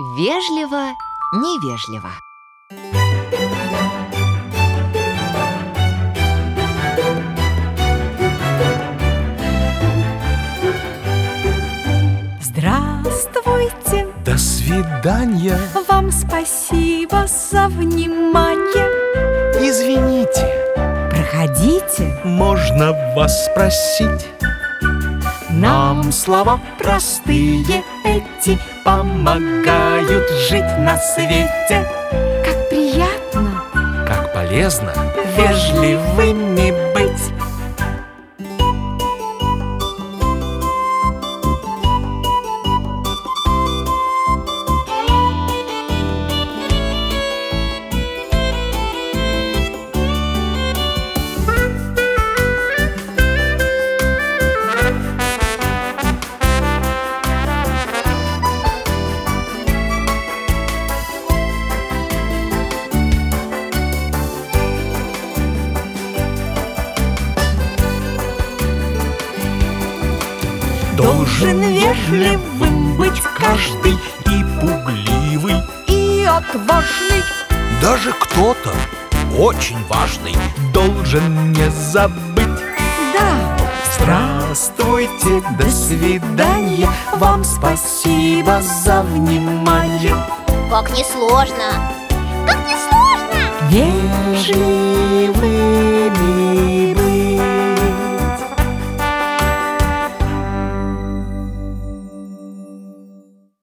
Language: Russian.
Вежливо, невежливо. Здравствуйте! До свидания! Вам спасибо за внимание. Извините, Проходите. можно вас спросить? Нам слова простые эти помогают жить на свете. Как приятно Как полезно! вежливыми быть. Должен вежливым быть каждый, и пугливый, И отважный. даже кто-то очень важный должен не забыть. Да, Здравствуйте, до свидания, вам спасибо за внимание. Как несложно! Как несложно! вежливый